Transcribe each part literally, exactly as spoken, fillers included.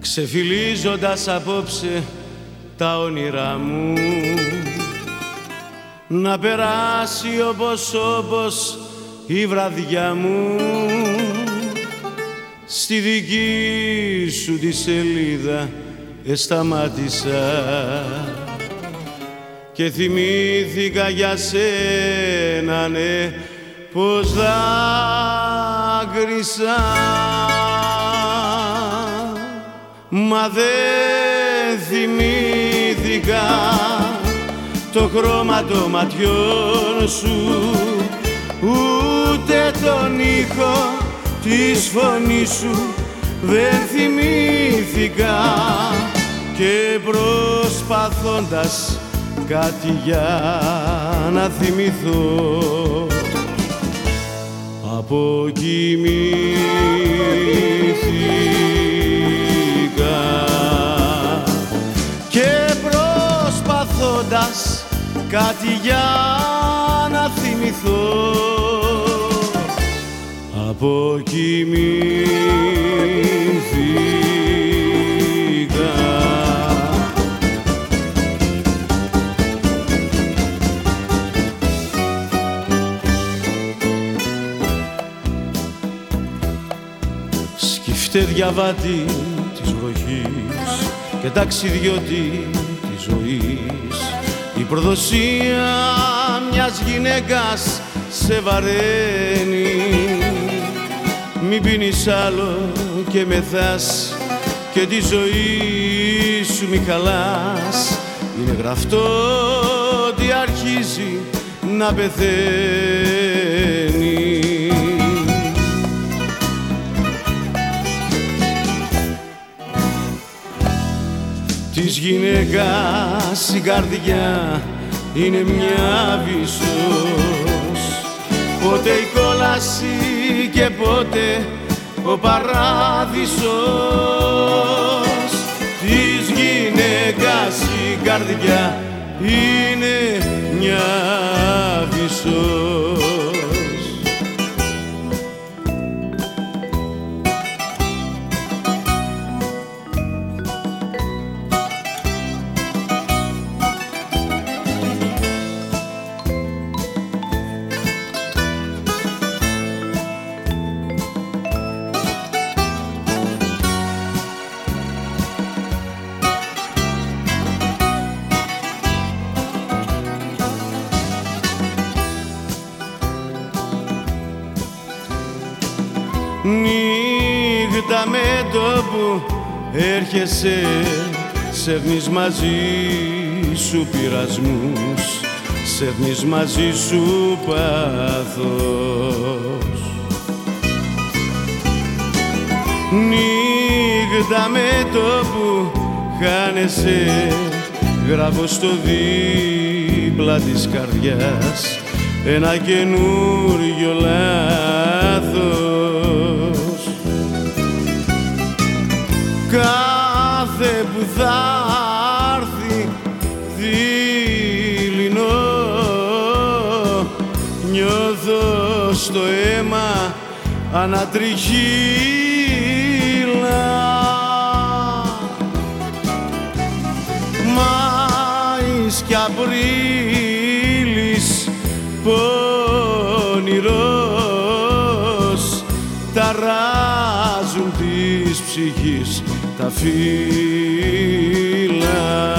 ξεφυλίζοντας απόψε τα όνειρά μου, να περάσει όπως όπως η βραδιά μου, στη δική σου τη σελίδα εσταμάτησα και θυμήθηκα για σένα, ναι, πως δάκρυσα. Μα δεν θυμήθηκα το χρώμα των ματιών σου, ούτε τον ήχο της φωνής σου δεν θυμήθηκα, και προσπαθώντας κάτι για να θυμηθώ αποκοιμήθηκα, και προσπαθώντας κάτι για να θυμηθώ αποκοιμήθηκα. Σκυφτέ διαβάτη της βροχής και ταξιδιώτη της ζωής, η προδοσία μιας γυναίκας σε βαραίνει. Μην πίνεις άλλο και μεθάς και τη ζωή σου μη χαλάς, είναι γραφτό ότι αρχίζει να πεθαίνει. Της γυναίκας η καρδιά είναι μια βυσσός, πότε η κόλαση και πότε ο παράδεισος. Της γυναίκας η καρδιά είναι μια βυσσός. Νύχτα με το που έρχεσαι, σέρνεις μαζί σου πειρασμούς, σέρνεις μαζί σου πάθος. Νύχτα με το που χάνεσαι, γράφω στο δίπλα της καρδιάς ένα καινούριο λάθος. Κάθε που θα έρθει δειλινό, νιώθω στο αίμα ανατριχύλα. Μάης κι Απρίλης πονηρός ταράζουν της ψυχής τα φύλλα.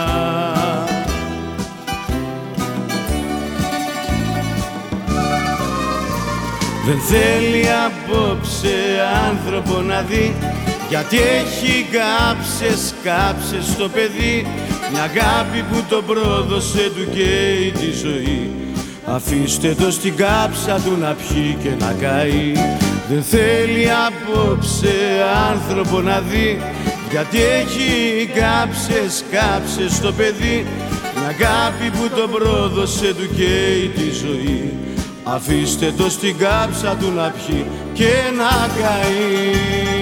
Δεν θέλει απόψε άνθρωπο να δει, γιατί έχει κάψες, κάψες στο παιδί, μια αγάπη που το πρόδωσε του καίει τη ζωή. Αφήστε το στην κάψα του να πιει και να καεί. Δεν θέλει απόψε άνθρωπο να δει, γιατί έχει κάψες, κάψες στο παιδί, μια αγάπη που το πρόδωσε του καίει τη ζωή. Αφήστε το στην κάψα του να πιει και να καεί.